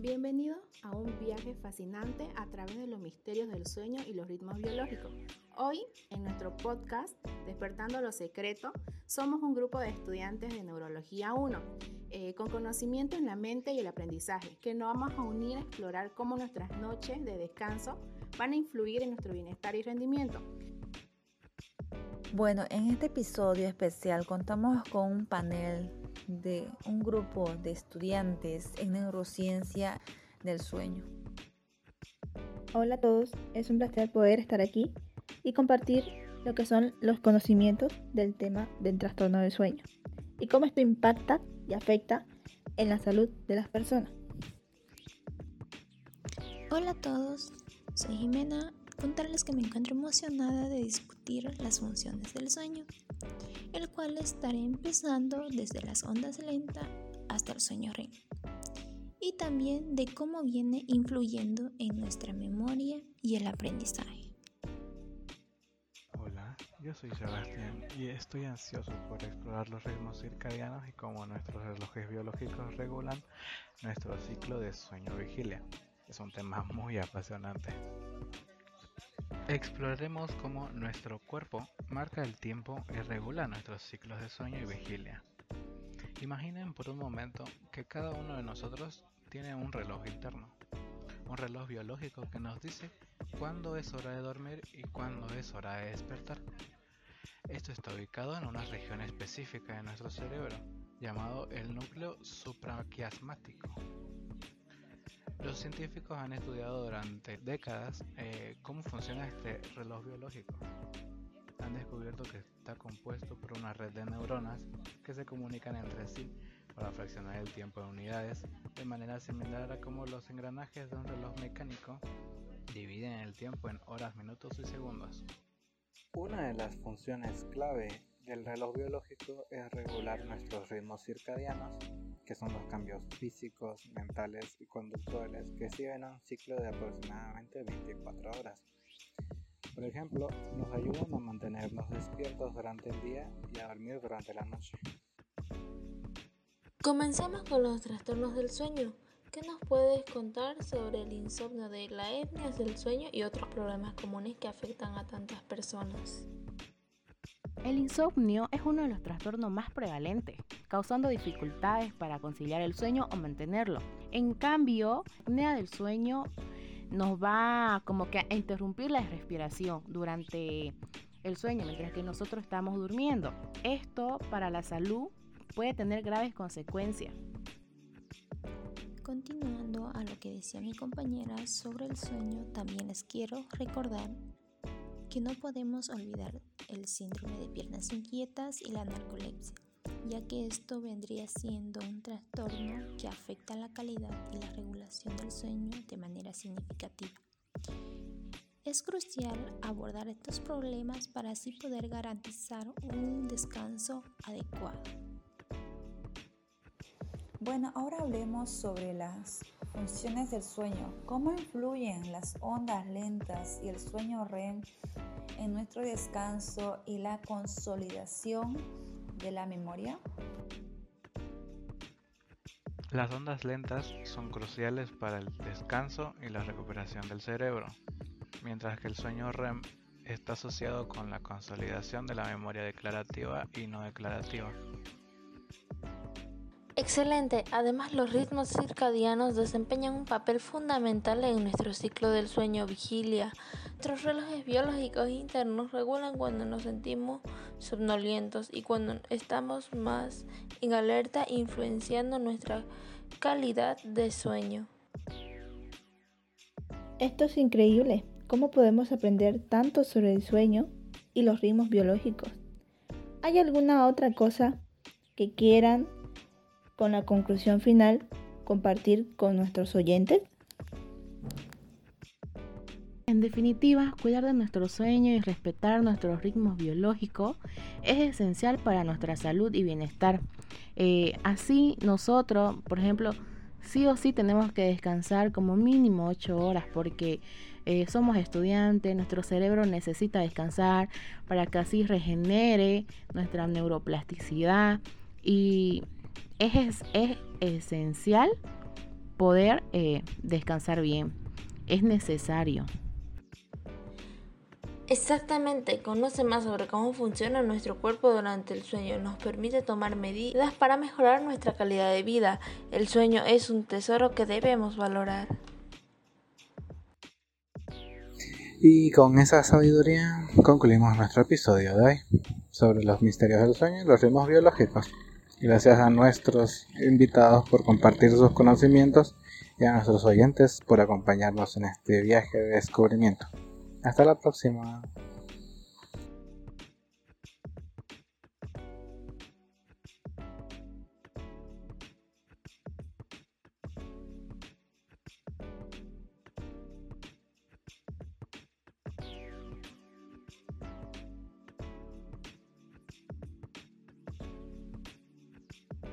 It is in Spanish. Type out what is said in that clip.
Bienvenido a un viaje fascinante a través de los misterios del sueño y los ritmos biológicos. Hoy, en nuestro podcast, Despertando lo Secreto, somos un grupo de estudiantes de Neurología 1, con conocimiento en la mente y el aprendizaje, que nos vamos a unir a explorar cómo nuestras noches de descanso van a influir en nuestro bienestar y rendimiento. Bueno, en este episodio especial contamos con un panel de un grupo de estudiantes en neurociencia del sueño. Hola a todos, es un placer poder estar aquí y compartir lo que son los conocimientos del tema del trastorno del sueño y cómo esto impacta y afecta en la salud de las personas. Hola a todos, soy Jimena. Contarles que me encuentro emocionada de discutir las funciones del sueño, el cual estaré empezando desde las ondas lentas hasta el sueño REM, y también de cómo viene influyendo en nuestra memoria y el aprendizaje. Hola, yo soy Sebastián y estoy ansioso por explorar los ritmos circadianos y cómo nuestros relojes biológicos regulan nuestro ciclo de sueño-vigilia. Es un tema muy apasionante. Exploraremos cómo nuestro cuerpo marca el tiempo y regula nuestros ciclos de sueño y vigilia. Imaginen por un momento que cada uno de nosotros tiene un reloj interno, un reloj biológico que nos dice cuándo es hora de dormir y cuándo es hora de despertar. Esto está ubicado en una región específica de nuestro cerebro, llamado el núcleo supraquiasmático. Los científicos han estudiado durante décadas cómo funciona este reloj biológico. Han descubierto que está compuesto por una red de neuronas que se comunican entre sí para fraccionar el tiempo en unidades, de manera similar a cómo los engranajes de un reloj mecánico dividen el tiempo en horas, minutos y segundos. Una de las funciones clave del reloj biológico es regular nuestros ritmos circadianos, que son los cambios físicos, mentales y conductuales que siguen un ciclo de aproximadamente 24 horas. Por ejemplo, nos ayudan a mantenernos despiertos durante el día y a dormir durante la noche. Comencemos con los trastornos del sueño. ¿Qué nos puedes contar sobre el insomnio, de la apnea del sueño y otros problemas comunes que afectan a tantas personas? El insomnio es uno de los trastornos más prevalentes, causando dificultades para conciliar el sueño o mantenerlo. En cambio, la apnea del sueño nos va como que a interrumpir la respiración durante el sueño, mientras que nosotros estamos durmiendo. Esto para la salud puede tener graves consecuencias. Continuando a lo que decía mi compañera sobre el sueño, también les quiero recordar que no podemos olvidar el síndrome de piernas inquietas y la narcolepsia, ya que esto vendría siendo un trastorno que afecta la calidad y la regulación del sueño de manera significativa. Es crucial abordar estos problemas para así poder garantizar un descanso adecuado. Bueno, ahora hablemos sobre las funciones del sueño. ¿Cómo influyen las ondas lentas y el sueño REM en nuestro descanso y la consolidación de la memoria? Las ondas lentas son cruciales para el descanso y la recuperación del cerebro, mientras que el sueño REM está asociado con la consolidación de la memoria declarativa y no declarativa. Excelente. Además, los ritmos circadianos desempeñan un papel fundamental en nuestro ciclo del sueño-vigilia. Nuestros relojes biológicos internos regulan cuando nos sentimos somnolientos y cuando estamos más en alerta, influenciando nuestra calidad de sueño. Esto es increíble, cómo podemos aprender tanto sobre el sueño y los ritmos biológicos. ¿Hay alguna otra cosa que quieran, con la conclusión final, compartir con nuestros oyentes? En definitiva, cuidar de nuestro sueño y respetar nuestros ritmos biológicos es esencial para nuestra salud y bienestar. Así nosotros, por ejemplo, sí o sí tenemos que descansar como mínimo 8 horas porque somos estudiantes, nuestro cerebro necesita descansar para que así regenere nuestra neuroplasticidad y es esencial poder descansar bien. Es necesario. Exactamente, conoce más sobre cómo funciona nuestro cuerpo durante el sueño. Nos permite tomar medidas para mejorar nuestra calidad de vida. El sueño es un tesoro que debemos valorar. Y con esa sabiduría concluimos nuestro episodio de hoy sobre los misterios del sueño y los ritmos biológicos. Gracias a nuestros invitados por compartir sus conocimientos y a nuestros oyentes por acompañarnos en este viaje de descubrimiento. Hasta la próxima.